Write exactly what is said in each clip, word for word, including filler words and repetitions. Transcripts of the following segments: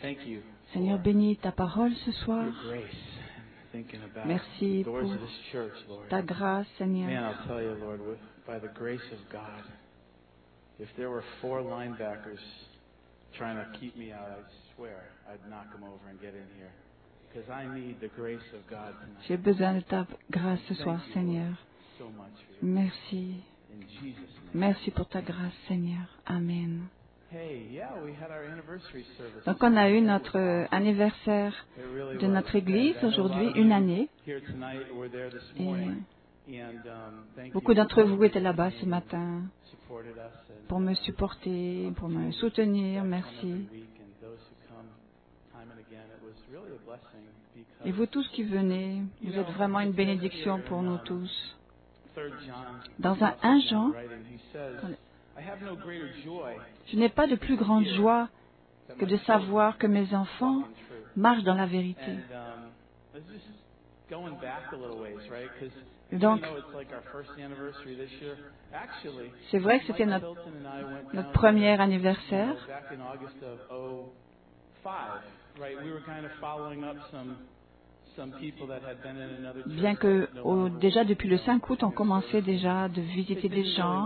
Seigneur, bénis ta parole ce soir. Merci pour ta grâce, Seigneur. Man, I'll tell you, Lord, with, by the grace of God, if there were four linebackers trying to keep me out, I swear I'd knock them over and get in here. Because I need the grace of God tonight. J'ai besoin de ta grâce ce soir, Thank you, Seigneur. Lord, so much for your Merci. In Jesus' name. Merci pour ta grâce, Seigneur. Amen. Hey, yeah, we had our anniversary service. Donc, on a eu notre euh, anniversaire It really de was. notre église And I know a lot aujourd'hui, of une you année. here tonight were there this Et morning. And, um, thank beaucoup you d'entre for vous étaient là-bas ce matin supported us and, pour me uh, supporter, pour me soutenir. Merci. Et vous tous qui venez, vous êtes vraiment une bénédiction pour nous tous. Dans un un Jean, je n'ai pas de plus grande joie que de savoir que mes enfants marchent dans la vérité. Donc, c'est vrai que c'était notre, notre premier anniversaire. Bien que au, déjà depuis le cinq août, on commençait déjà de visiter des gens.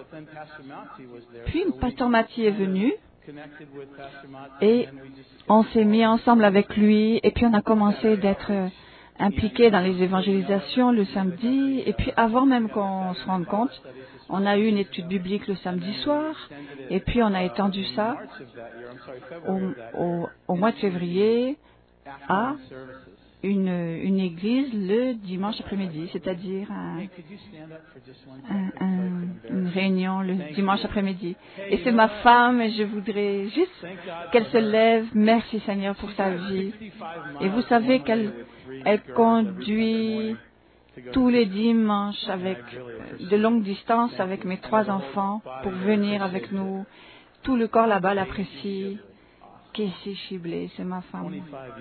Puis Pasteur Mathieu est venu et on s'est mis ensemble avec lui et puis on a commencé d'être impliqués dans les évangélisations le samedi. Et puis avant même qu'on se rende compte, on a eu une étude biblique le samedi soir et puis on a étendu ça au, au, au mois de février à Une, une église le dimanche après-midi, c'est-à-dire un, un, un, une réunion le dimanche après-midi. Et c'est ma femme et je voudrais juste qu'elle se lève. Merci Seigneur pour sa vie. Et vous savez qu'elle elle conduit tous les dimanches avec de longues distances avec mes trois enfants pour venir avec nous. Tout le corps là-bas l'apprécie. Casey Chiblé, c'est ma femme.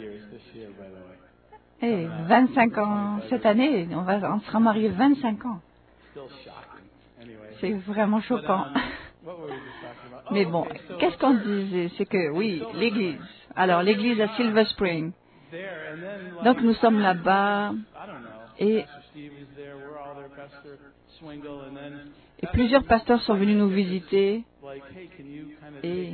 Et vingt-cinq ans cette année, on, va, on sera mariés vingt-cinq ans. C'est vraiment choquant. Mais bon, qu'est-ce qu'on disait? C'est que oui, l'église. Alors, l'église à Silver Spring. Donc, nous sommes là-bas et, et plusieurs pasteurs sont venus nous visiter. Et,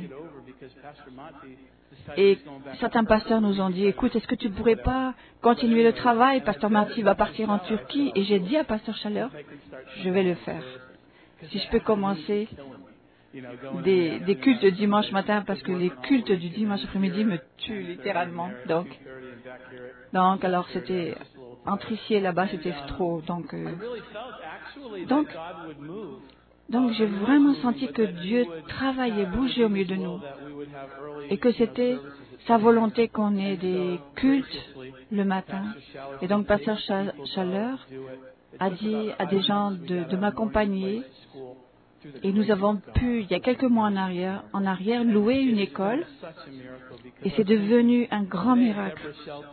Et certains pasteurs nous ont dit, écoute, est-ce que tu ne pourrais pas continuer le travail? Pasteur Marty va partir en Turquie. Et j'ai dit à Pasteur Chaleur, je vais le faire. Si je peux commencer des, des cultes de dimanche matin, parce que les cultes du dimanche après-midi me tuent littéralement. Donc, donc alors c'était entre ici et là-bas, c'était trop. Donc, euh, donc, donc j'ai vraiment senti que Dieu travaillait, bougeait au milieu de nous. Et que c'était sa volonté qu'on ait des cultes le matin. Et donc, Pasteur Chaleur a dit à des gens de, de m'accompagner. Et nous avons pu, il y a quelques mois en arrière, en arrière, louer une école. Et c'est devenu un grand miracle.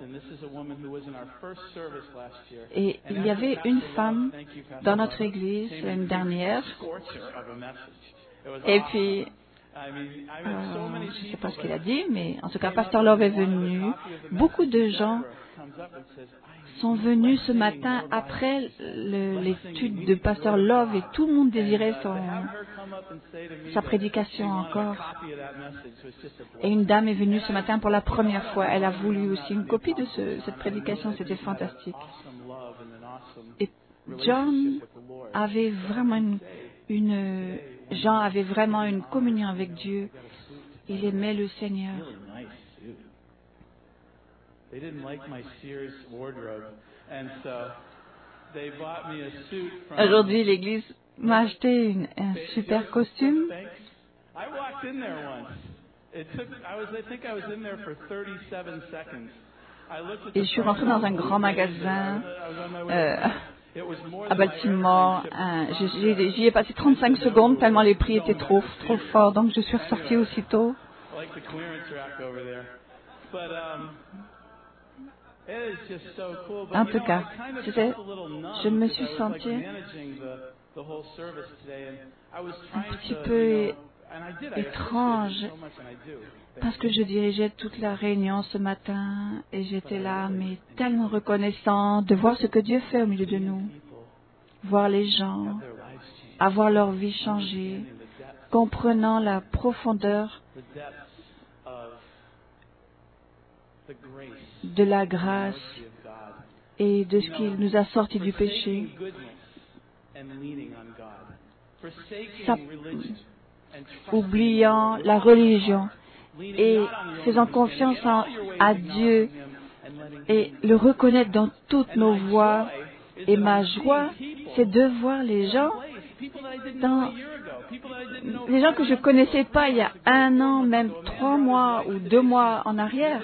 Et il y avait une femme dans notre église l'année dernière. Et puis, Euh, je ne sais pas ce qu'il a dit, mais en tout cas, Pasteur Love est venu. Beaucoup de gens sont venus ce matin après le, l'étude de Pasteur Love et tout le monde désirait son, sa prédication encore. Et une dame est venue ce matin pour la première fois. Elle a voulu aussi une copie de ce, cette prédication. C'était fantastique. Et John avait vraiment une... une Jean avait vraiment une communion avec Dieu. Il aimait le Seigneur. Aujourd'hui, l'Église m'a acheté une, un super costume. Et je suis rentrée dans un grand magasin. Euh, à Baltimore, euh, j'ai, j'y ai passé trente-cinq secondes tellement les prix étaient trop, trop forts, donc je suis ressortie aussitôt. En tout cas, c'était, je me suis sentie un petit peu étrange parce que je dirigeais toute la réunion ce matin et j'étais là, mais tellement reconnaissant de voir ce que Dieu fait au milieu de nous, voir les gens, avoir leur vie changée, comprenant la profondeur de la grâce et de ce qu'il nous a sortis du péché. Ça, oubliant la religion et faisant confiance en, à Dieu et le reconnaître dans toutes nos voies. Et ma joie, c'est de voir les gens, dans, les gens que je ne connaissais pas il y a un an, même trois mois ou deux mois en arrière,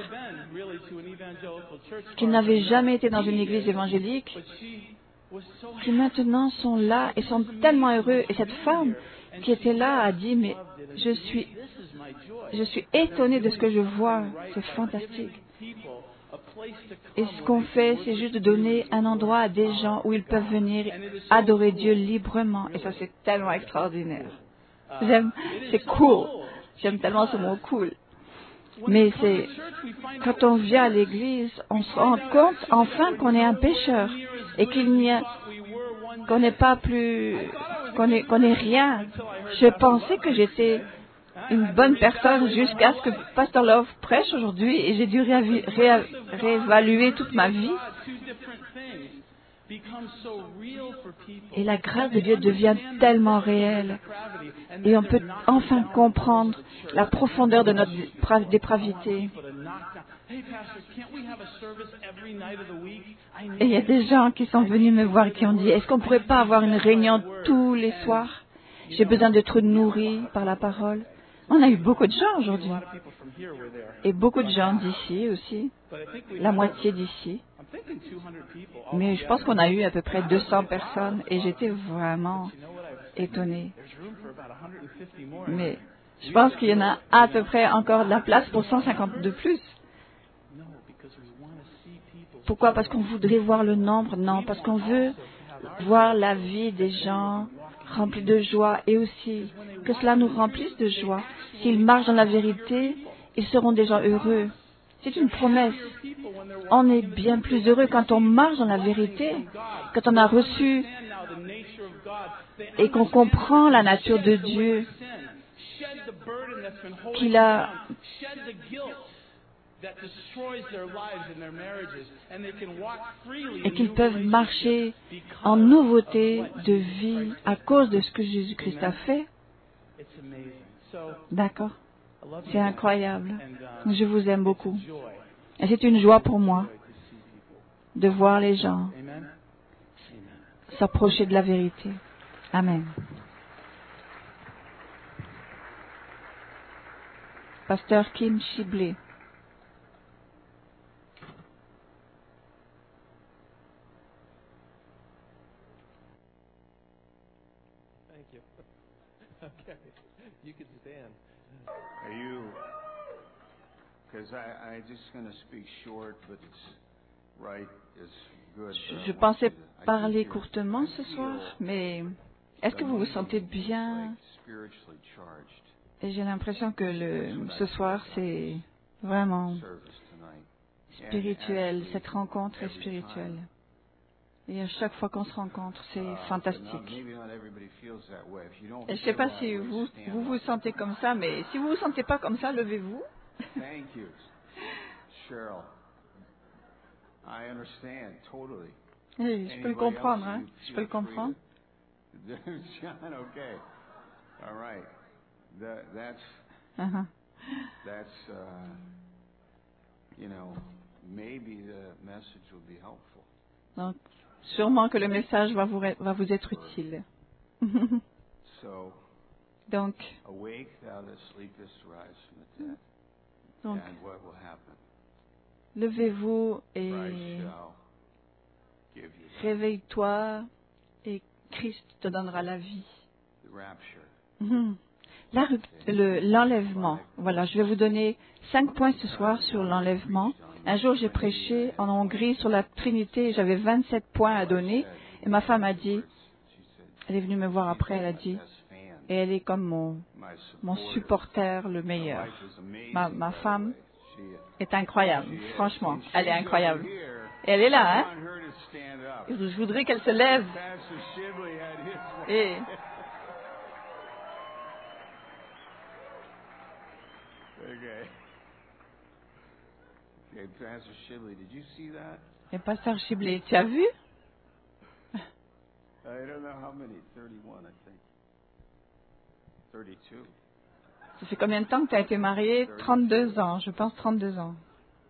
qui n'avaient jamais été dans une église évangélique, qui maintenant sont là et sont tellement heureux. Et cette femme qui était là a dit, mais je suis, je suis étonnée de ce que je vois, c'est fantastique. Et ce qu'on fait, c'est juste de donner un endroit à des gens où ils peuvent venir adorer Dieu librement. Et ça, c'est tellement extraordinaire. J'aime, c'est cool. J'aime tellement ce mot cool. Mais c'est, quand on vient à l'église, on se rend compte enfin qu'on est un pécheur et qu'il n'y a, qu'on n'est pas plus, qu'on est, qu'on est rien. Je pensais que j'étais une bonne personne jusqu'à ce que Pasteur Love prêche aujourd'hui et j'ai dû réavi- réa- réévaluer toute ma vie. Et la grâce de Dieu devient tellement réelle et on peut enfin comprendre la profondeur de notre dépra- dépravité. Et il y a des gens qui sont venus me voir et qui ont dit, est-ce qu'on ne pourrait pas avoir une réunion tous les soirs? J'ai besoin d'être nourri par la parole. On a eu beaucoup de gens aujourd'hui. Et beaucoup de gens d'ici aussi. La moitié d'ici. Mais je pense qu'on a eu à peu près deux cents personnes et j'étais vraiment étonnée. Mais je pense qu'il y en a à peu près encore de la place pour cent cinquante de plus. Pourquoi? Parce qu'on voudrait voir le nombre? Non, parce qu'on veut voir la vie des gens remplie de joie et aussi que cela nous remplisse de joie. S'ils marchent dans la vérité, ils seront des gens heureux. C'est une promesse. On est bien plus heureux quand on marche dans la vérité, quand on a reçu et qu'on comprend la nature de Dieu, qu'il a et qu'ils peuvent marcher en nouveauté de vie à cause de ce que Jésus-Christ a fait. D'accord? C'est incroyable. Je vous aime beaucoup. Et c'est une joie pour moi de voir les gens s'approcher de la vérité. Amen. Pasteur Kim Shibley. Are you, because I, I just going to speak short, but it's right, it's good. Je pensais parler courtement ce soir, mais est-ce que vous vous sentez bien? Et j'ai l'impression que le, ce soir, c'est vraiment spirituel, cette rencontre est spirituelle. Et à chaque fois qu'on se rencontre, c'est fantastique. Et je ne sais pas si vous, vous vous sentez comme ça, mais si vous ne vous sentez pas comme ça, levez-vous. Thank you, Cheryl. I understand totally. Oui, je peux le comprendre, hein? Je peux le comprendre. John, okay. All right. That, that's, Uh-huh. that's, uh, you know, maybe the message will be helpful. Donc, sûrement que le message va vous, va vous être utile. So, Donc, awake, thou that sleepest, rise from the dead. donc And what will happen? levez-vous et Christ shall give you life. réveille-toi et Christ te donnera la vie. The rapture. Mhm. La rup- le- L'enlèvement. Voilà, je vais vous donner cinq points ce soir sur l'enlèvement. Un jour, j'ai prêché en Hongrie sur la Trinité. J'avais vingt-sept points à donner. Et ma femme a dit, elle est venue me voir après, elle a dit, Et elle est comme mon, my mon supporter. supporter le My meilleur. wife is amazing, Ma, by ma the femme way. She, est incroyable, she is. franchement. She's Elle est over incroyable. here. Et elle est là, I hein? want her to stand up. Je voudrais qu'elle se lève. Pastor Shibley had his. Et Okay. Okay, Pastor Shibley, did you see that? Et pasteur Chiblé, tu as vu? I don't know how many. thirty-one, I think. thirty-two. Ça fait combien de temps que tu as été marié? trente-deux ans, je pense trente-deux ans.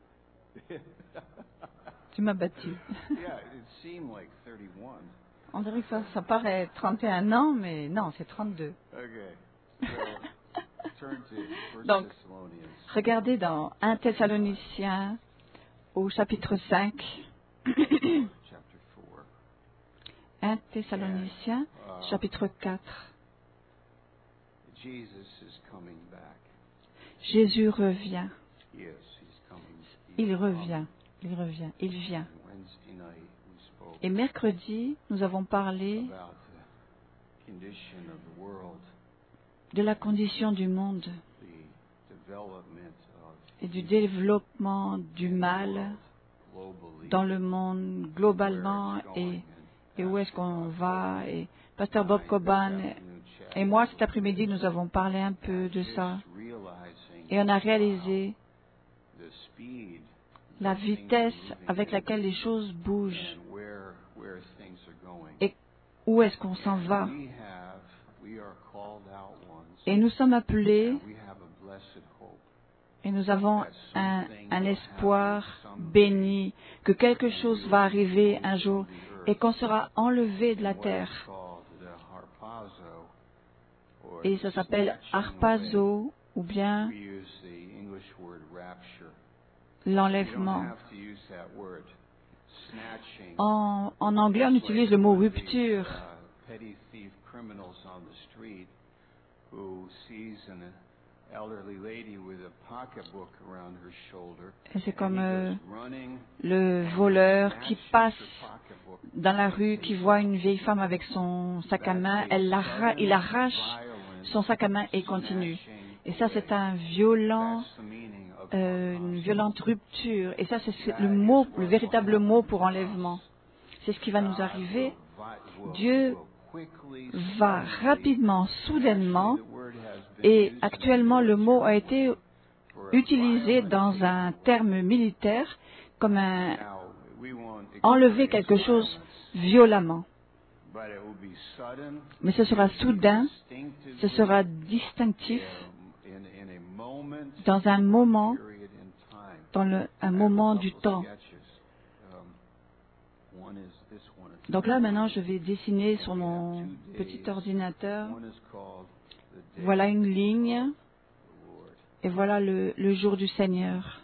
Tu m'as battu. Yeah, it seemed like thirty-one. On dirait que ça, ça paraît trente et un ans, mais non, c'est trente-deux. Okay. So, turn to First Donc, Thessalonians. regardez dans un Thessaloniciens au chapitre cinq. Chapter four. un Thessaloniciens, chapitre quatre. Jesus is coming back. Jésus revient. He is. He's coming. He's Il coming. revient. Il revient. Il vient. Wednesday night we spoke Et mercredi, nous avons parlé about the condition of the world, de la condition du monde the development of et du développement du mal globally, dans le monde globalement et, et où est-ce qu'on va. Et Pasteur Bob Coban et moi, cet après-midi, nous avons parlé un peu de ça et on a réalisé la vitesse avec laquelle les choses bougent et où est-ce qu'on s'en va. Et nous sommes appelés et nous avons un, un espoir béni que quelque chose va arriver un jour et qu'on sera enlevé de la terre. Et ça s'appelle harpazo ou bien l'enlèvement. En, en anglais, on utilise le mot rupture. Et c'est comme euh, le voleur qui passe dans la rue, qui voit une vieille femme avec son sac à main, elle l'arra- il arrache son sac à main et continue. Et ça, c'est un violent, euh, une violente rupture. Et ça, c'est le mot, le véritable mot pour enlèvement. C'est ce qui va nous arriver. Dieu va rapidement, soudainement, et actuellement le mot a été utilisé dans un terme militaire comme un enlever quelque chose violemment. Mais ce sera soudain, ce sera distinctif dans un moment, dans le, un moment du temps. Donc là, maintenant, je vais dessiner sur mon petit ordinateur. Voilà une ligne. Et voilà le, le jour du Seigneur.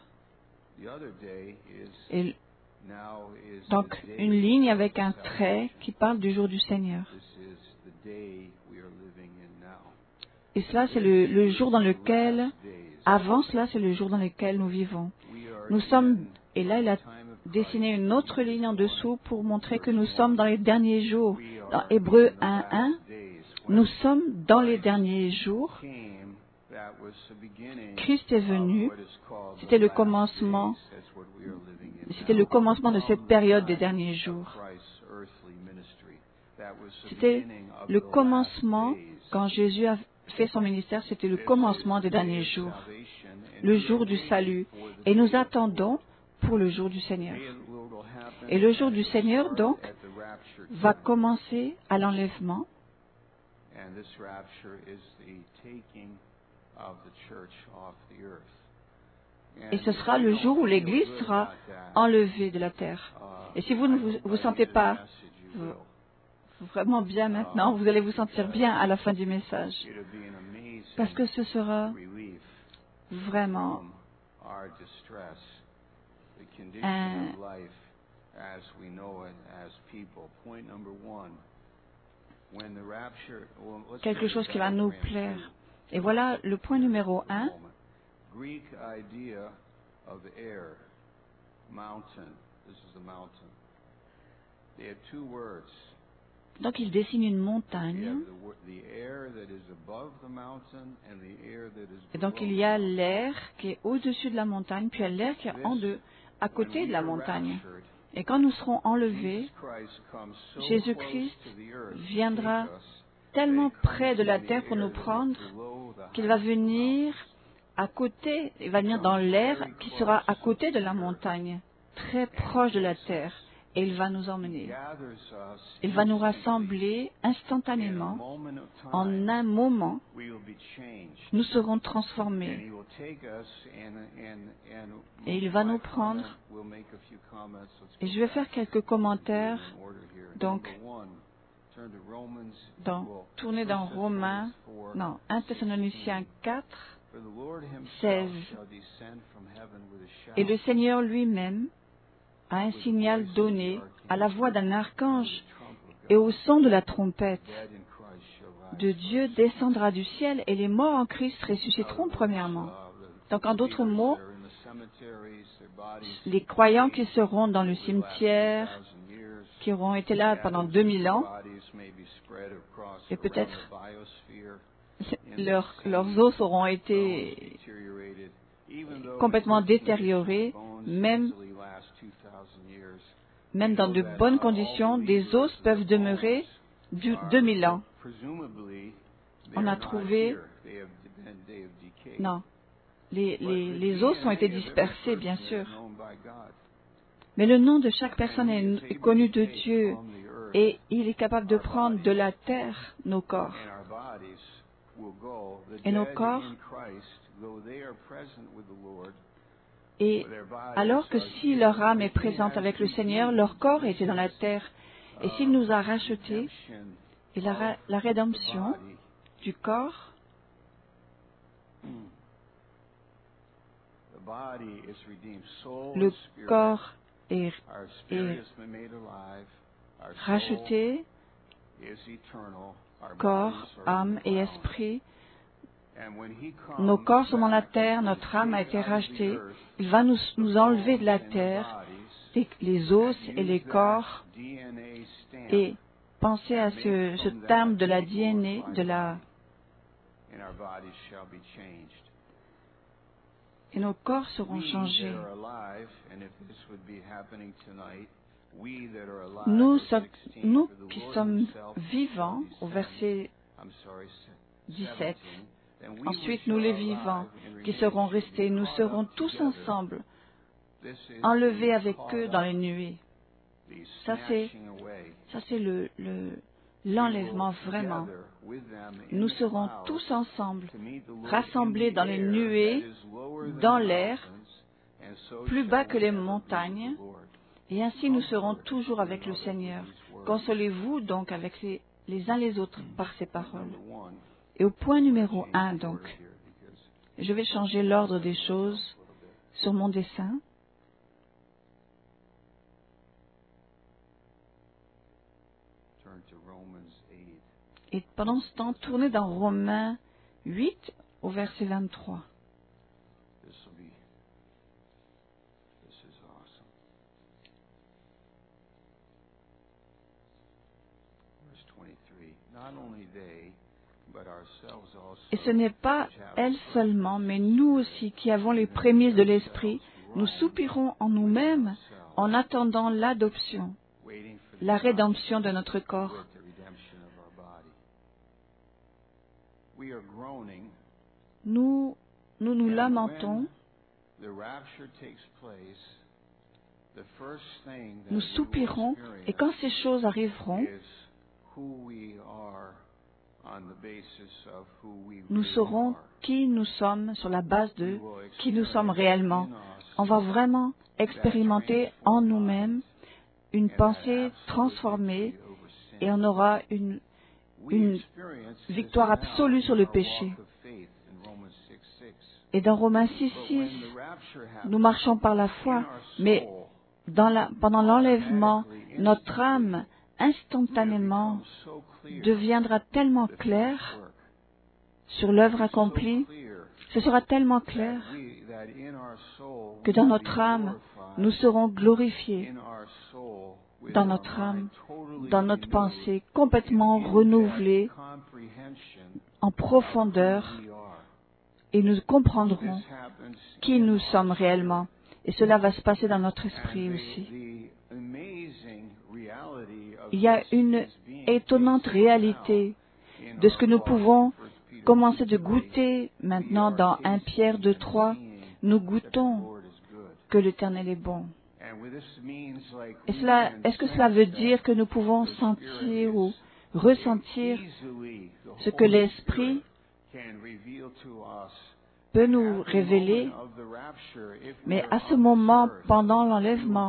Et donc, une ligne avec un trait qui parle du jour du Seigneur. Et cela, c'est le, le jour dans lequel, avant cela, c'est le jour dans lequel nous vivons. Nous sommes, et là, il a dessiné une autre ligne en dessous pour montrer que nous sommes dans les derniers jours. Dans Hébreux un un, nous sommes dans les derniers jours. Christ est venu, c'était le commencement, c'était le commencement de cette période des derniers jours. C'était le commencement, quand Jésus a fait son ministère, c'était le commencement des derniers jours, le jour du salut. Et nous attendons pour le jour du Seigneur. Et le jour du Seigneur, donc, va commencer à l'enlèvement. Et ce sera le jour où l'Église sera enlevée de la terre. Et si vous ne vous, vous sentez pas vraiment bien maintenant, vous allez vous sentir bien à la fin du message. Parce que ce sera vraiment un, quelque chose qui va nous plaire. Et voilà le point numéro un. Greek idea of air, mountain. This is a mountain. They had two words, Donc il dessine une montagne. Et donc il y a l'air qui est au-dessus de la montagne, puis il y a l'air qui est en deux, à côté de la montagne. Et quand nous serons enlevés, Jésus-Christ viendra tellement près de la terre pour nous prendre qu'il va venir à côté, il va venir dans l'air qui sera à côté de la montagne, très proche de la terre, et il va nous emmener. Il va nous rassembler instantanément. En un moment, nous serons transformés. Et il va nous prendre. Et je vais faire quelques commentaires. Donc, dans, tournez dans Romains, non, un Thessaloniciens quatre, seize. Et le Seigneur lui-même a un signal donné à la voix d'un archange et au son de la trompette de Dieu descendra du ciel et les morts en Christ ressusciteront premièrement. Donc, en d'autres mots, les croyants qui seront dans le cimetière, qui auront été là pendant deux mille ans, et peut-être leur, leurs os auront été complètement détériorés, même, même dans de bonnes conditions, des os peuvent demeurer du deux mille ans. On a trouvé... Non. Les, les, les os ont été dispersés, bien sûr. Mais le nom de chaque personne est, est connu de Dieu et il est capable de prendre de la terre nos corps. Et nos corps, et alors que si leur âme est présente avec le Seigneur, leur corps était dans la terre. Et s'il nous a rachetés, et la, la rédemption du corps, le corps est, est racheté, corps, âme et esprit. Nos corps sont dans la terre, notre âme a été rachetée. Il va nous, nous enlever de la terre, les, les os et les corps, et pensez à ce, ce terme de la D N A, de la... Et nos corps seront changés. Nous, sommes, nous qui sommes vivants, au verset dix-sept, ensuite nous les vivants qui seront restés, nous serons tous ensemble, enlevés avec eux dans les nuées. Ça c'est, ça c'est le, le, l'enlèvement vraiment. Nous serons tous ensemble, rassemblés dans les nuées, dans l'air, plus bas que les montagnes, et ainsi nous serons toujours avec le Seigneur. Consolez-vous donc avec les, les uns les autres par ces paroles. Et au point numéro un, donc, je vais changer l'ordre des choses sur mon dessin. Et pendant ce temps, tournez dans Romains huit au verset vingt-trois. Et ce n'est pas elles seulement, mais nous aussi qui avons les prémices de l'Esprit, nous soupirons en nous-mêmes en attendant l'adoption, la rédemption de notre corps. Nous nous, nous lamentons, nous soupirons, et quand ces choses arriveront, nous saurons qui nous sommes sur la base de qui nous sommes réellement. On va vraiment expérimenter en nous-mêmes une pensée transformée et on aura une, une victoire absolue sur le péché. Et dans Romains six, six, nous marchons par la foi, mais dans la, pendant l'enlèvement, notre âme instantanément deviendra tellement claire sur l'œuvre accomplie, ce sera tellement clair que dans notre âme, nous serons glorifiés. Dans notre âme, dans notre pensée, complètement renouvelée en profondeur, et nous comprendrons qui nous sommes réellement. Et cela va se passer dans notre esprit aussi. Il y a une étonnante réalité de ce que nous pouvons commencer de goûter maintenant dans un Pierre deux trois. Nous goûtons que l'Éternel est bon. Et cela, est-ce que cela veut dire que nous pouvons sentir ou ressentir ce que l'Esprit peut nous révéler, mais à ce moment, pendant l'enlèvement,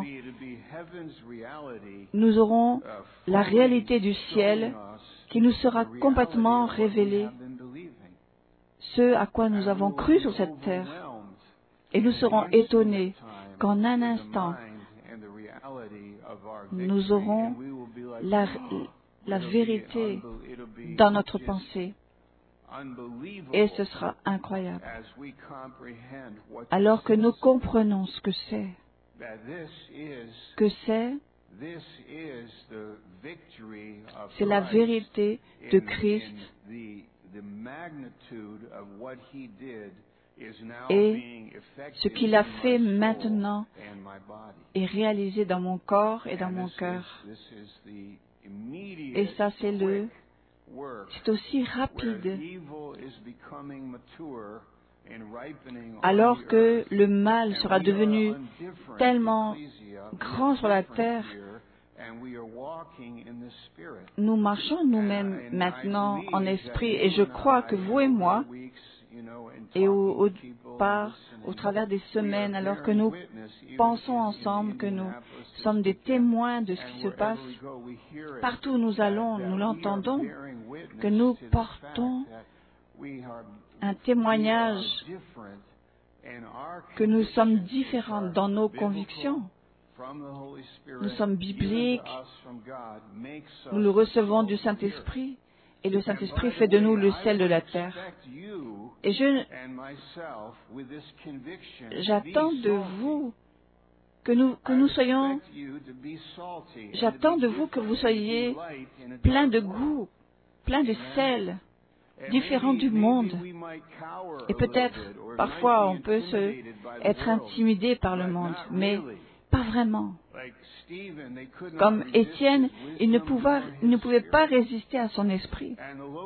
nous aurons la réalité du ciel qui nous sera complètement révélée, ce à quoi nous avons cru sur cette terre. Et nous serons étonnés qu'en un instant, nous aurons la, la vérité dans notre pensée. Et ce sera incroyable. Alors que nous comprenons ce que c'est, que c'est, c'est la vérité de Christ, et ce qu'il a fait maintenant est réalisé dans mon corps et dans mon cœur. Et ça, c'est le, c'est aussi rapide. Alors que le mal sera devenu tellement grand sur la terre, nous marchons nous-mêmes maintenant en esprit, et je crois que vous et moi, et au, au, par, au travers des semaines, alors que nous pensons ensemble, que nous sommes des témoins de ce qui se passe, partout où nous allons, nous l'entendons, que nous portons un témoignage que nous sommes différents dans nos convictions. Nous sommes bibliques, nous le recevons du Saint-Esprit, et le Saint-Esprit fait de nous le sel de la terre. Et je, j'attends de vous que nous, que nous soyons, j'attends de vous que vous soyez plein de goût, plein de sel, différent du monde. Et peut-être, parfois, on peut se, être intimidé par le monde, mais pas vraiment. Comme Étienne, il ne pouvait, il ne pouvait pas résister à son esprit.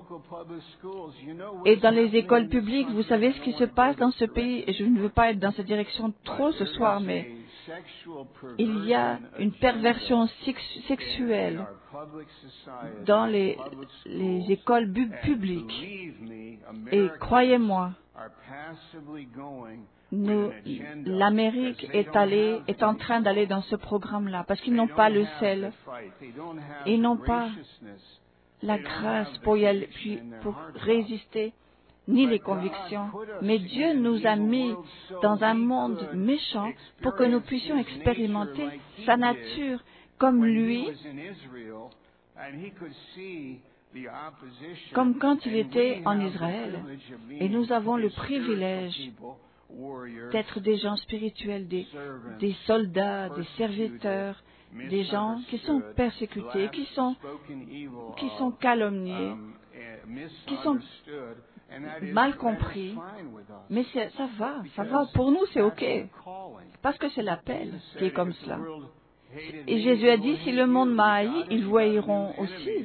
Et dans les écoles publiques, vous savez ce qui se passe dans ce pays, et je ne veux pas être dans cette direction trop ce soir, mais il y a une perversion sexuelle dans les, les écoles publiques. Et croyez-moi, Nous, l'Amérique est, allée, est en train d'aller dans ce programme-là, parce qu'ils n'ont pas le sel, ils n'ont pas la grâce pour, y aller, pour résister, ni les convictions. Mais Dieu nous a mis dans un monde méchant pour que nous puissions expérimenter sa nature comme lui, comme quand il était en Israël. Et nous avons le privilège d'être des gens spirituels, des, des soldats, des serviteurs, des gens qui sont persécutés, qui sont, qui sont calomniés, qui sont mal compris. Mais ça va, ça va. Pour nous, c'est OK. Parce que c'est l'appel qui est comme cela. Et Jésus a dit, si le monde m'a haï, ils vous haïront aussi.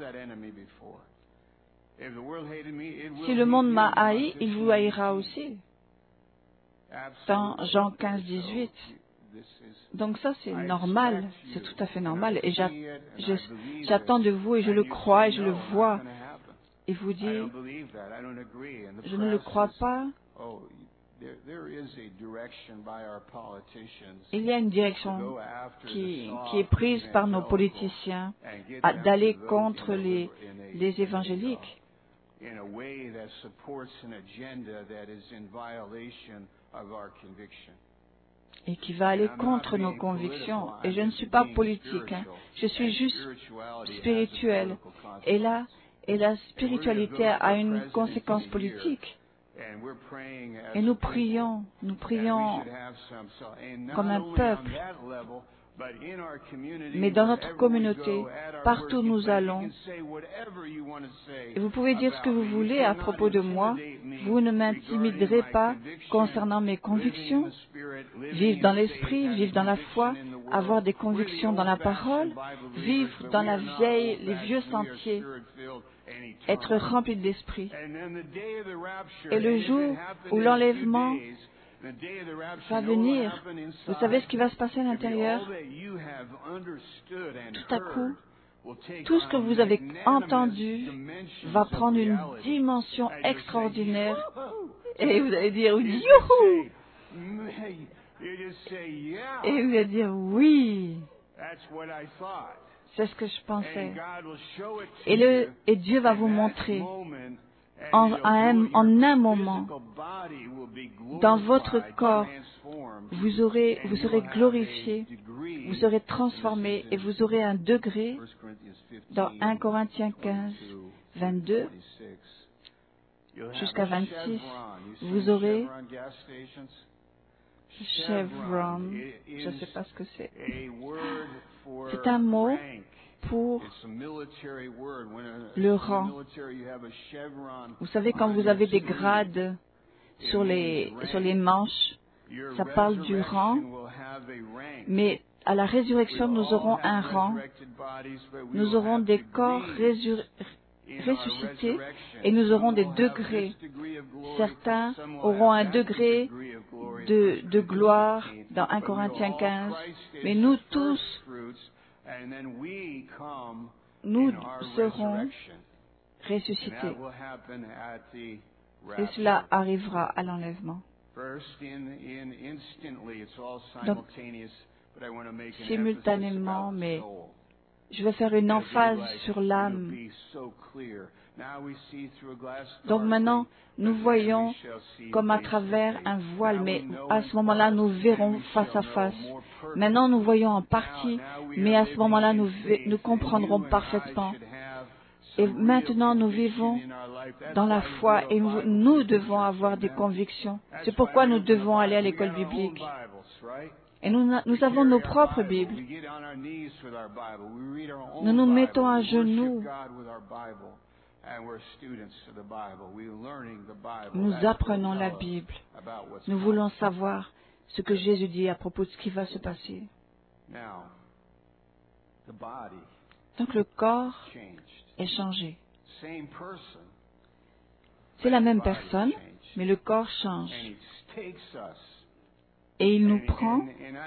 Si le monde m'a haï, il vous haïra aussi. Dans Jean quinze, dix-huit. Donc ça, c'est normal, c'est tout à fait normal. Et j'attends de vous, et je le crois, et je le vois. Et vous dites, je ne le crois pas. Il y a une direction qui, qui est prise par nos politiciens d'aller contre les, les évangéliques. Et qui va aller contre nos convictions. Et je ne suis pas politique, hein. Je suis juste spirituel. Et là, et la spiritualité a une conséquence politique. Et nous prions, nous prions comme un peuple. Mais dans notre communauté, partout où nous allons, et vous pouvez dire ce que vous voulez à propos de moi, vous ne m'intimiderez pas concernant mes convictions. Vivre dans l'esprit, vivre dans la foi, avoir des convictions dans la parole, vivre dans la vieille, les vieux sentiers, être rempli de l'esprit. Et le jour où l'enlèvement va venir, vous savez ce qui va se passer à l'intérieur? Tout à coup, tout ce que vous avez entendu va prendre une dimension extraordinaire et vous allez dire youhou! Et vous allez dire oui. C'est ce que je pensais. Et, le, et Dieu va vous montrer en, en, un, en un moment, dans votre corps, vous, aurez, vous serez glorifié, vous serez transformé et vous aurez un degré, dans un Corinthiens quinze, vingt-deux jusqu'à vingt-six, vous aurez chevron, je ne sais pas ce que c'est. C'est un mot pour le rang. Vous savez, quand vous avez des grades sur les, sur les manches, ça parle du rang, mais à la résurrection, nous aurons un rang. Nous aurons des corps résur- ressuscités et nous aurons des degrés. Certains auront un degré de, de gloire dans un Corinthiens quinze, mais nous tous, nous serons ressuscités. Et cela arrivera à l'enlèvement. Donc, simultanément, mais je vais faire une emphase sur l'âme. Donc maintenant, nous voyons comme à travers un voile, mais à ce moment-là, nous verrons face à face. Maintenant, nous voyons en partie, mais à ce moment-là, nous, nous comprendrons parfaitement. Et maintenant, nous vivons dans la foi et nous, nous devons avoir des convictions. C'est pourquoi nous devons aller à l'école biblique. Et nous, nous avons nos propres Bibles. Nous nous mettons à genoux. Nous apprenons la Bible. Nous voulons savoir ce que Jésus dit à propos de ce qui va se passer. Donc le corps est changé. C'est la même personne, mais le corps change. Et il nous prend.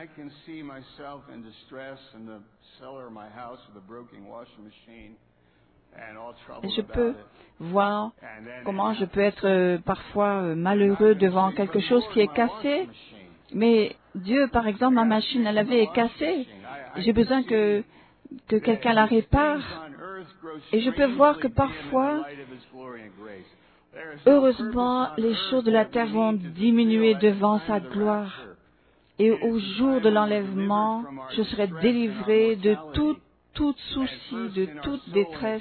Et je peux voir comment je peux être euh, parfois euh, malheureux devant quelque chose qui est cassé. Mais Dieu, par exemple, ma machine à laver est cassée. J'ai besoin que, que quelqu'un la répare. Et je peux voir que parfois, heureusement, les choses de la terre vont diminuer devant sa gloire. Et au jour de l'enlèvement, je serai délivré de tout, tout souci, de toute détresse.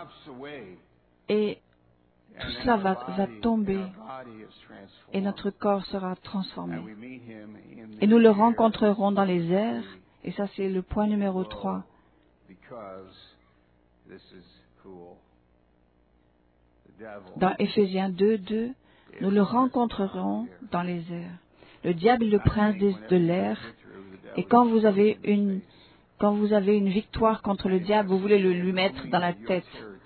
Et tout cela va, va tomber. Et notre corps sera transformé. Et nous le rencontrerons dans les airs. Et ça, c'est le point numéro trois. Dans Éphésiens deux, deux, nous le rencontrerons dans les airs. Le diable est le prince de l'air. Et quand vous avez une, quand vous avez une victoire contre le diable, vous voulez le lui mettre dans la tête.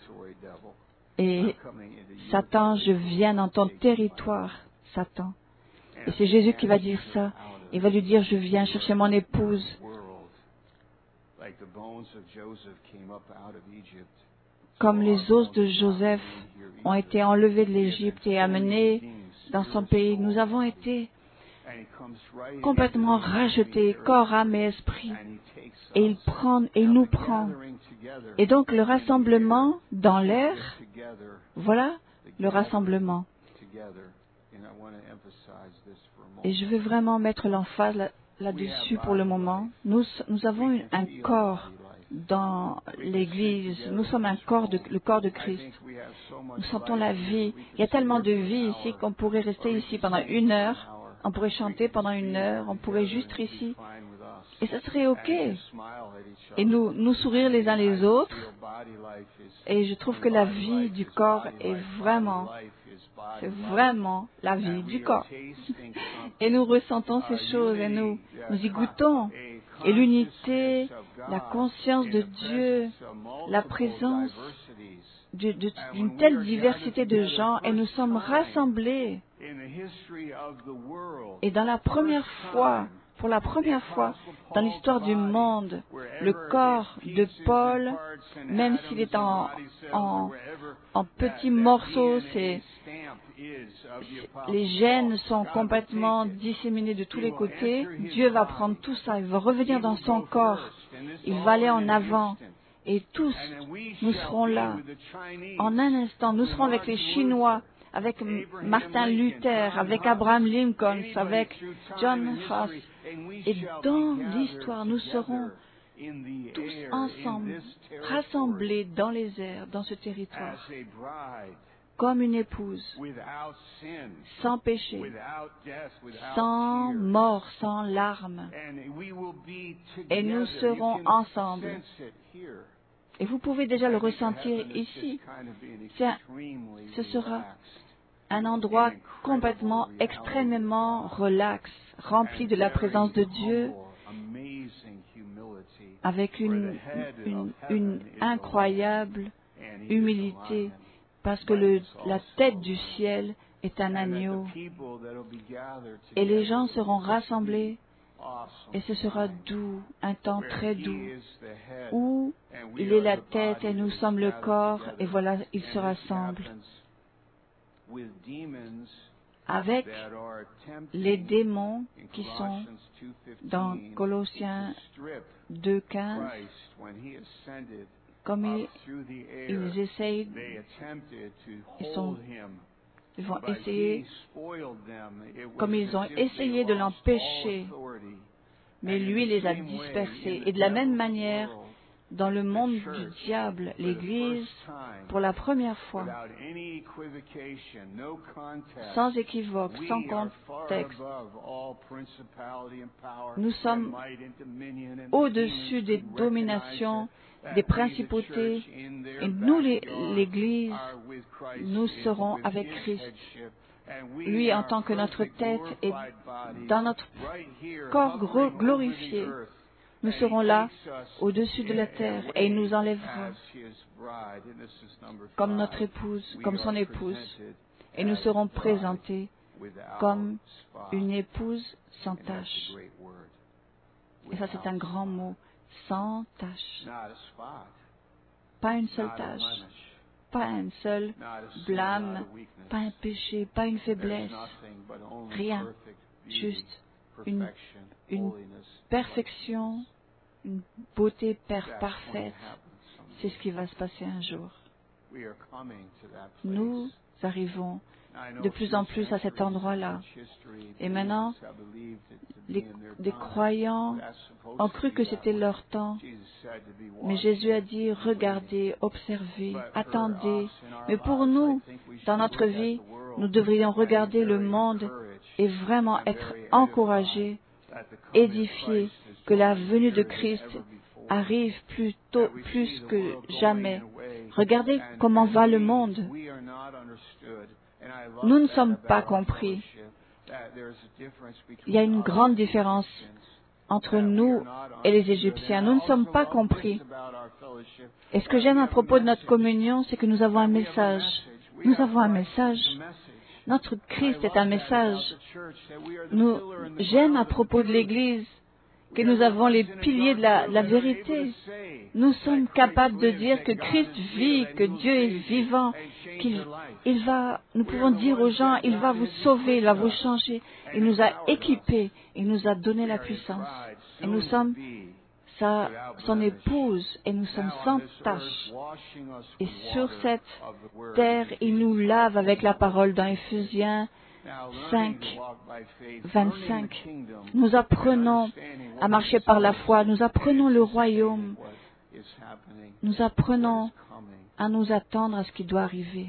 Et Satan, je viens dans ton territoire, Satan. Et c'est Jésus qui va dire ça. Il va lui dire, je viens chercher mon épouse. Comme les os de Joseph ont été enlevés de l'Égypte et amenés dans son pays, nous avons été complètement rachetés, corps, âme et esprit. Et il prend, et il nous prend. Et donc le rassemblement dans l'air, voilà le rassemblement. Et je veux vraiment mettre l'emphase là, là-dessus pour le moment. Nous, nous avons une, un corps dans l'Église. Nous sommes un corps de, le corps de Christ. Nous sentons la vie. Il y a tellement de vie ici qu'on pourrait rester ici pendant une heure. On pourrait chanter pendant une heure. On pourrait juste être ici. Et ça serait OK. Et nous, nous sourire les uns les autres. Et je trouve que la vie du corps est vraiment, c'est vraiment la vie du corps. Et nous ressentons ces choses et nous, nous y goûtons. Et l'unité, la conscience de Dieu, la présence de- de- d'une telle diversité de gens, et nous sommes rassemblés. Et dans la première fois, pour la première fois dans l'histoire du monde, le corps de Paul, même s'il est en, en, en petits morceaux, c'est, c'est- les gènes sont complètement disséminés de tous les côtés, Dieu va prendre tout ça, il va revenir dans son corps, il va aller en avant. Et tous, nous serons là. En un instant, nous serons avec les Chinois, avec M- Martin Luther, avec Abraham Lincoln, avec John Huss. Et dans l'histoire, nous serons tous ensemble, rassemblés dans les airs, dans ce territoire, comme une épouse, sans péché, sans mort, sans larmes. Et nous serons ensemble. Et vous pouvez déjà le ressentir ici. C'est un- ce sera un endroit complètement, extrêmement relax, rempli de la présence de Dieu, avec une, une, une incroyable humilité, parce que le, la tête du ciel est un agneau. Et les gens seront rassemblés, et ce sera doux, un temps très doux, où il est la tête et nous sommes le corps, et voilà, ils se rassemblent avec les démons qui sont dans Colossiens deux quinze, comme ils, ils essayent, ils, sont, ils vont essayer, comme ils ont essayé de l'empêcher, mais lui les a dispersés. Et de la même manière, dans le monde du diable, l'Église, pour la première fois, sans équivoque, sans contexte, nous sommes au-dessus des dominations, des principautés, et nous, les- l'Église, nous serons avec Christ. Lui, en tant que notre tête, et dans notre corps gro- glorifié, nous serons là, au-dessus de la terre, et il nous enlèvera comme notre épouse, comme son épouse, et nous serons présentés comme une épouse sans tache. Et ça, c'est un grand mot, sans tache. Pas une seule tache, pas un seul blâme, pas un péché, pas une faiblesse, rien, juste une, une perfection, une beauté per- parfaite. C'est ce qui va se passer un jour. Nous arrivons de plus en plus à cet endroit-là. Et maintenant, les, les croyants ont cru que c'était leur temps. Mais Jésus a dit, regardez, observez, attendez. Mais pour nous, dans notre vie, nous devrions regarder le monde et vraiment être encouragés, édifiés, que la venue de Christ arrive plus tôt, plus que jamais. Regardez comment va le monde. Nous ne sommes pas compris. Il y a une grande différence entre nous et les Égyptiens. Nous ne sommes pas compris. Et ce que j'aime à propos de notre communion, c'est que nous avons un message. Nous avons un message. Notre Christ est un message. Nous, j'aime à propos de l'Église que nous avons les piliers de la, de la vérité. Nous sommes capables de dire que Christ vit, que Dieu est vivant, qu'il il va, nous pouvons dire aux gens, il va vous sauver, il va vous changer. Il nous a équipés, il nous a donné la puissance. Et nous sommes sa, son épouse, et nous sommes sans tache. Et sur cette terre, il nous lave avec la parole dans Éphésiens cinq, vingt-cinq. Nous apprenons à marcher par la foi, nous apprenons le royaume, nous apprenons à nous attendre à ce qui doit arriver.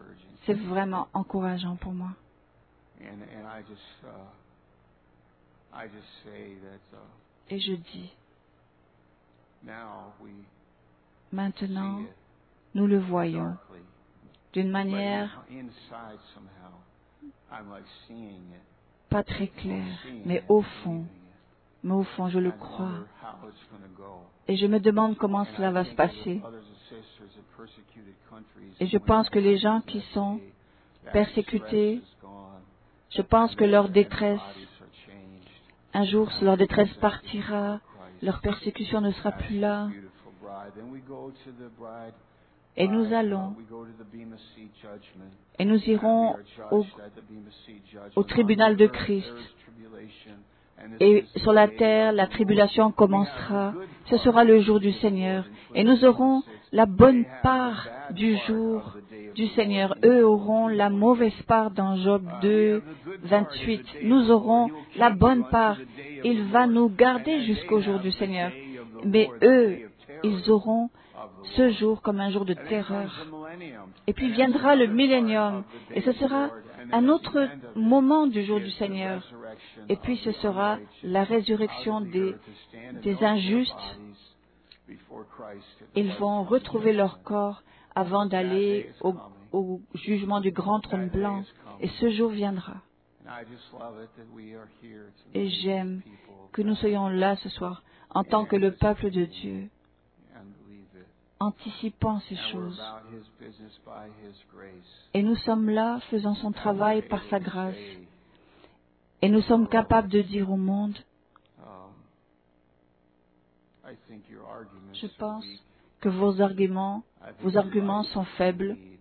C'est vraiment encourageant pour moi. I just say that uh, Et je dis, now we maintenant, see it nous le voyons darkly, d'une but manière in- inside somehow, I'm like seeing it, pas très claire, seeing mais it, au believing fond, it. mais au fond, je le I crois. wonder how it's going to go. Et je me demande comment And cela I va se think of the passer. brothers and sisters of persecuted countries, Et je when pense that que les happens gens that qui sont day, that persécutés, distress is gone, je pense and que their- leur and their détresse, bodies are changed. un jour, And leur we détresse present partira, Christ leur persécution ne sera as plus his là, beautiful bride. Then we go to the bride, et nous bride, uh, allons, we go to the Bema Seat judgment. et nous And we irons are judged au, at the Bema Seat judgment. au tribunal On de the earth Christ. there is tribulation, and this Et is the sur la day terre, of la the tribulation Lord. commencera. We have a good Ce part sera le of jour the du day of the Seigneur. Lord in Et nous aurons twenty-six. la bonne They have part the bad du part jour of the day of du the Seigneur. Lord in Eux Job auront la mauvaise part dans Job Uh, we deux, have the good part of vingt-huit. the day of Nous the Lord. aurons He will la keep bonne you unto part. the day of Il the va Lord. nous And garder then jusqu'au they jour have du the Seigneur. day of the Mais Lord, the eux, day of terror ils auront of the ce Lord. jour comme un jour de And then terreur. comes the millennium. Et puis And that's viendra le another part millénium. of the day Et ce of the sera Lord. And then un at the autre end of it moment du jour is du the Seigneur. resurrection Et puis of ce the sera unrighteous la out résurrection of the des, earth to stand and des offer their injustes. bodies before Christ at the Ils white vont throne retrouver leur judgment. corps avant That day d'aller is au, coming. au jugement du grand trône That day blanc. is coming. Et ce jour viendra. And I just love it that we are here Et tonight as j'aime people of que nous God soyons là ce soir en tant que le peuple de Dieu, and believe it. anticipant ces And we're choses. about His business by His grace. Et nous sommes là faisant son And travail we're par able sa to grâce. say, Et nous sommes capables de dire au monde, um, I think your arguments je are pense weak. que vos arguments, I think vos your arguments life sont is in faibles, need.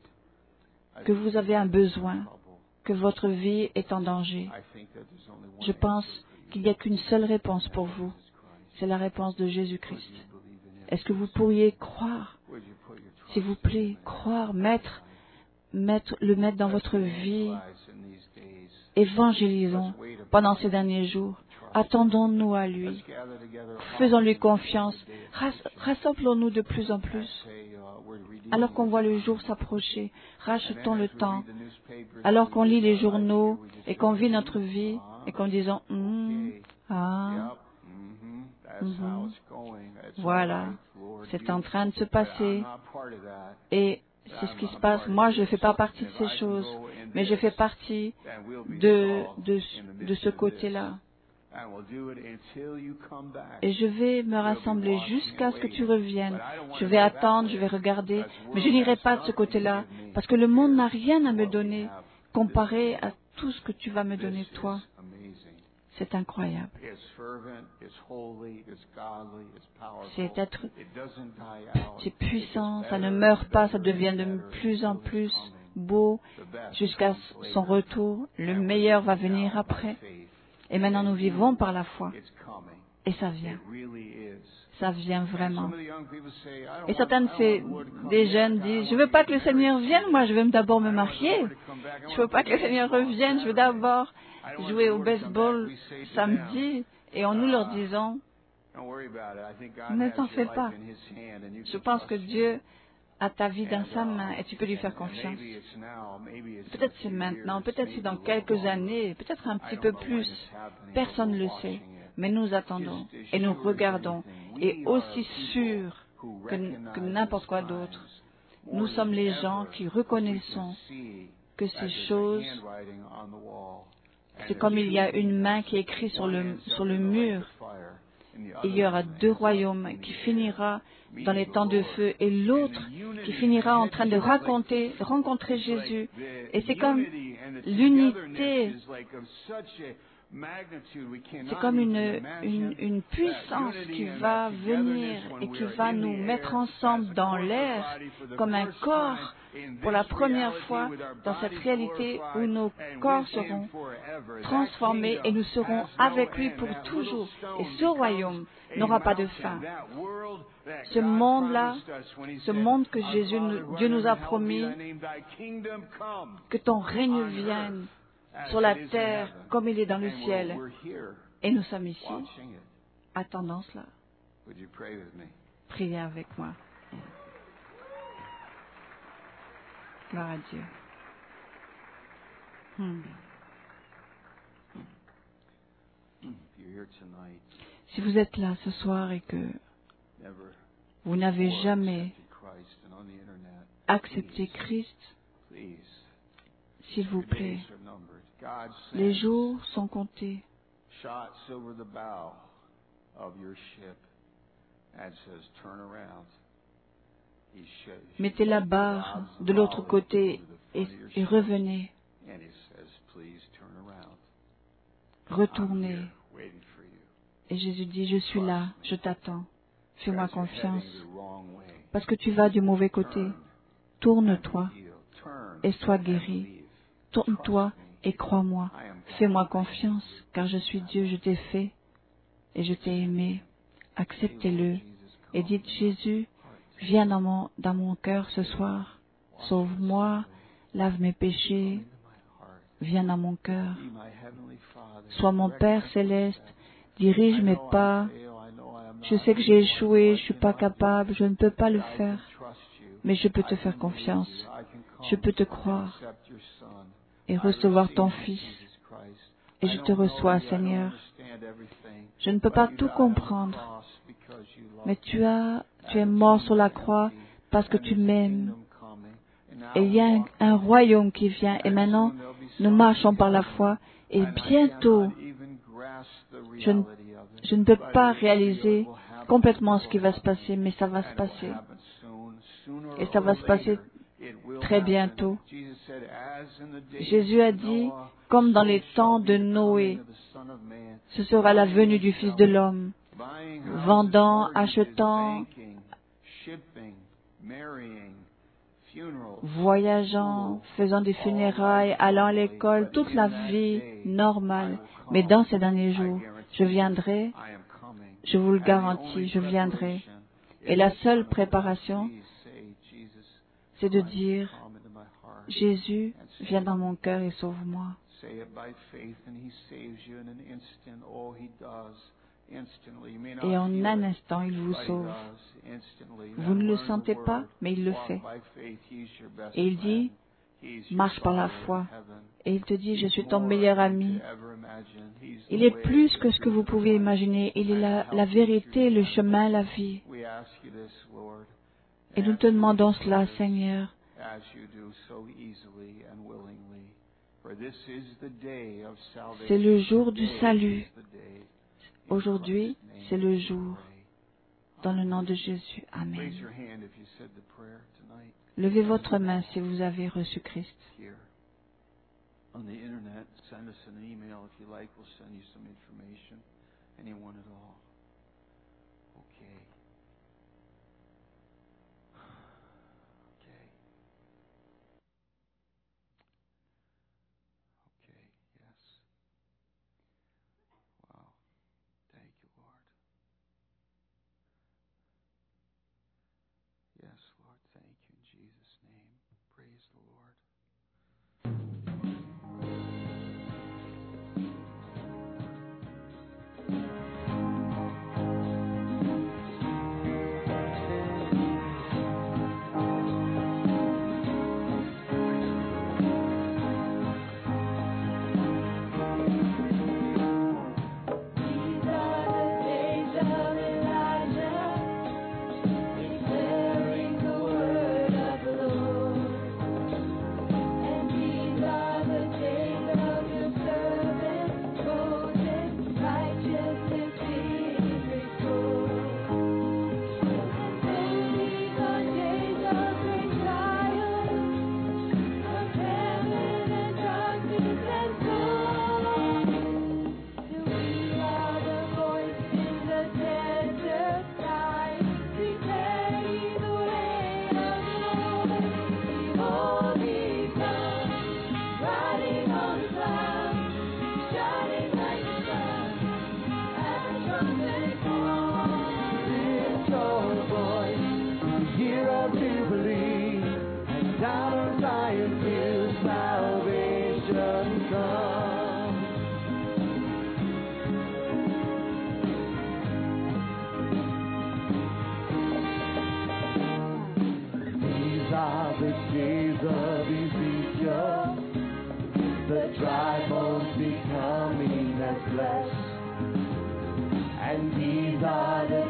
I que think vous your avez un life is in besoin, trouble. que votre vie est en danger. I think that there's only one Je pense answer for you. qu'il n'y a qu'une seule réponse pour That's vous. Jesus Christ. C'est la réponse de Would Jésus-Christ. you believe in Him? Est-ce que vous pourriez croire, Would you put your s'il vous trust in plaît, Him and croire, your mettre, life? mettre, le mettre dans Let's votre vie, evangelize in these days. évangélisons Let's wait upon pendant Him ces derniers jours. and trust Him. Attendons-nous à Let's lui. gather together Faisons-lui often before confiance. the day of Ras- affliction. Rassemblons-nous de plus en And plus. say, uh, we're redeeming Alors qu'on this voit le time. jour s'approcher, And then rachetons as le we temps. read the newspapers, Alors we qu'on live lit les our lives here, journaux we just et go, qu'on vit "Hmm, notre vie ah, et qu'en disant Hmm, okay, ah, yep, mhm, that's mhm. how it's going. That's all Voilà, right, Lord, c'est you- en train de se but I'm passer not part of that. et c'est ce qui se passe. Moi, je ne fais pas partie de ces choses, mais je fais partie Then we'll be de, dissolved de, in the de midst ce of this. côté-là. And we'll do it until you come back. Et je vais me rassembler jusqu'à ce que tu reviennes. Je vais attendre, je vais regarder, mais je n'irai pas de ce côté-là, parce que le monde n'a rien à me donner comparé à tout ce que tu vas me donner, This toi. is amazing. C'est incroyable. It's fervent, it's holy, it's godly, it's powerful. C'est être, It doesn't die out. c'est puissant, It gets ça ne better meurt and pas, ça better devient and de better plus en until his plus coming. beau The best jusqu'à comes son later. retour. Le And we're meilleur va living venir now by après. faith. Et maintenant nous vivons par la foi. It's coming. Et ça It vient. really is. Ça vient And vraiment. some of the young people say, I don't Et want- certains I de don't ces, want the Lord to come des yet. jeunes I disent, want je veux to pas get que le married Seigneur someday. vienne, moi je veux d'abord me I don't want the marier. Lord to come back. I Je want veux to pas play que le Seigneur baseball revienne, je veux Saturday. d'abord I don't want jouer the au Lord to come back. baseball We say to them, samedi. Et en nous leur Ah. disant, don't worry about it. I think God ne has t'en your fais life pas. in His hand and you Je can pense que trust Him. Dieu a ta vie dans And, sa uh, main et tu peux lui faire and- and confiance. maybe it's now, maybe it's in Peut-être a c'est few maintenant, years, peut-être c'est maybe dans a little quelques longer. années, peut-être un I petit don't peu know when plus. it's happening, Personne but ne le we're sait. watching it. Mais nous attendons Just as et nous sure as regardons. anything, Et we are aussi people sûr who que, recognize que n'importe quoi the d'autre, signs nous more sommes than les ever, gens qui because we reconnaissons can see que that ces there's a choses, handwriting on the wall, and c'est there's comme il y a two une main kingdoms. qui écrit sur One le, ends sur up le in the lake mur. of fire, and the Il y other aura one deux ends up royaumes in qui the air, finira dans les meeting the temps de Lord. feu et l'autre qui finira en train de raconter, rencontrer It's like Jésus. the Et c'est comme unity and the l'unité, togetherness is like of such a magnitude we c'est cannot comme even une, imagine. une, une puissance That qui unity and va that venir togetherness when et we qui are va in nous the mettre air ensemble as a dans corporate l'air body for the comme un first corps time in pour la this première reality fois with our dans cette bodies réalité où glorified nos and corps with Him seront forever. That transformés et nous kingdom serons has no avec lui end. pour That toujours. little stone Et ce becomes royaume a n'aura pas de mountain. fin. That world that Ce God monde-là, promised us when He ce said, monde que Our Jésus, Father, nous- who Dieu art nous in a heaven, promis, be thy name, thy kingdom come que ton règne on vienne earth as sur la it is in terre heaven. comme il est dans le And we're- ciel. we're here Et nous sommes ici, watching it. attendant cela. Would you pray with me? Priez avec moi. Gloire à Dieu. Hmm. Si vous êtes là ce soir et que vous n'avez jamais accepté Christ, s'il vous plaît, les jours sont comptés. Mettez la barre de l'autre côté et, et revenez. Retournez. Et Jésus dit, je suis là, je t'attends. Fais-moi confiance. Parce que tu vas du mauvais côté. Tourne-toi et sois guéri. Tourne-toi et crois-moi. Fais-moi confiance, car je suis Dieu, je t'ai fait et je t'ai aimé. Acceptez-le et dites, Jésus, viens dans mon, dans mon cœur ce soir. Sauve-moi, lave mes péchés. Viens dans mon cœur. Sois mon Père céleste. Dirige mes pas. Je sais que j'ai échoué, je ne suis pas capable, je ne peux pas le faire. Mais je peux te faire confiance. Je peux te croire et recevoir ton Fils. Et je te reçois, Seigneur. Je ne peux pas tout comprendre. Mais tu as, tu es mort sur la croix parce que tu m'aimes. Et il y a un, un royaume qui vient. Et maintenant, nous marchons par la foi. Et bientôt, je ne, je ne peux pas réaliser complètement ce qui va se passer, mais ça va se passer. Et ça va se passer très bientôt. Jésus a dit, comme dans les temps de Noé, ce sera la venue du Fils de l'homme, vendant, achetant, voyageant, faisant des funérailles, allant à l'école, toute la vie normale. Mais dans ces derniers jours, je viendrai, je vous le garantis, je viendrai. Et la seule préparation, c'est de dire, Jésus, viens dans mon cœur et sauve-moi. Et en un instant, il vous sauve. Vous ne le sentez pas, mais il le fait. Et il dit, marche par la foi. Et il te dit, je suis ton meilleur ami. Il est plus que ce que vous pouvez imaginer. Il est la, la vérité, le chemin, la vie. Et nous te demandons cela, Seigneur. C'est le jour du salut. Aujourd'hui, c'est le jour. Dans le nom de Jésus. Amen. Levez votre main si vous avez reçu Christ. On the internet, send us an email if you like. We'll send you some information. Anyone at all. Okay. Okay. Okay, yes. Wow. Thank you, Lord. Yes, Lord, thank you in Jesus' name. Praise the Lord.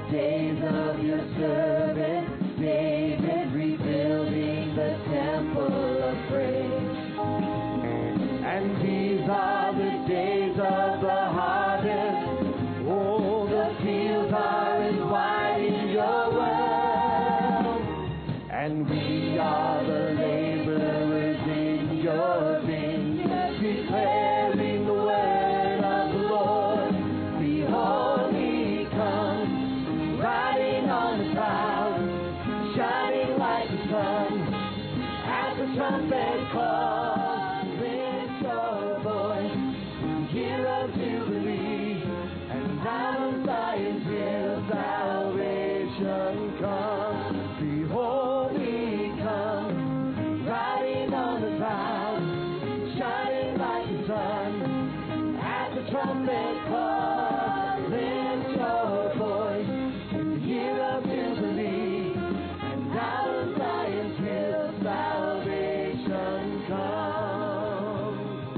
days of your servant David, rebuilding the temple of praise. And these are the days of the harvest. Oh, the fields are as white in your world. And we are the laborers in your vineyard, declaring the word of the Lord. Behold, he comes, riding on the clouds, shining like the sun. At the trumpet call, lift your voice, year of Jubilee, and out of Zion's hill salvation comes. Behold, he comes, riding on the clouds, shining like the sun. At the trumpet call, lift your voice, year of Jubilee, and out of Zion's hill salvation comes.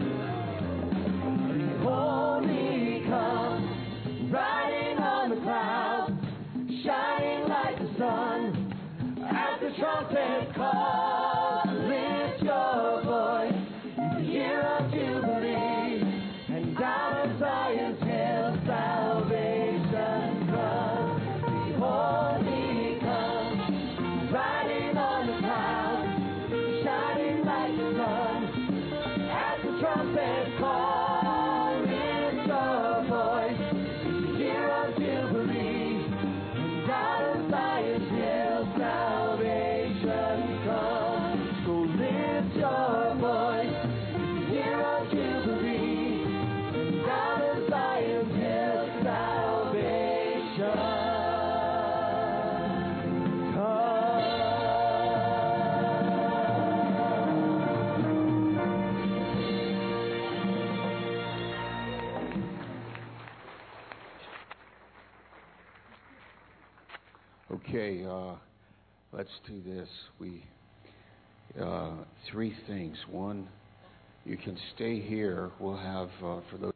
Behold, he comes, riding on the clouds, shining like the sun. At the trumpet call, lift your voice, it's the year of Jubilee, and out of Zion's hill salvation comes. Behold, he comes, riding on the clouds, shining like the sun. At the trumpet call, lift your voice, it's the year of Jubilee, and out of Zion's hill salvation comes. So lift your voice, it's the year of Jubilee, and out of Zion's hill salvation comes. Okay, uh, let's do this. We uh, three things. One, you can stay here. We'll have uh, for those.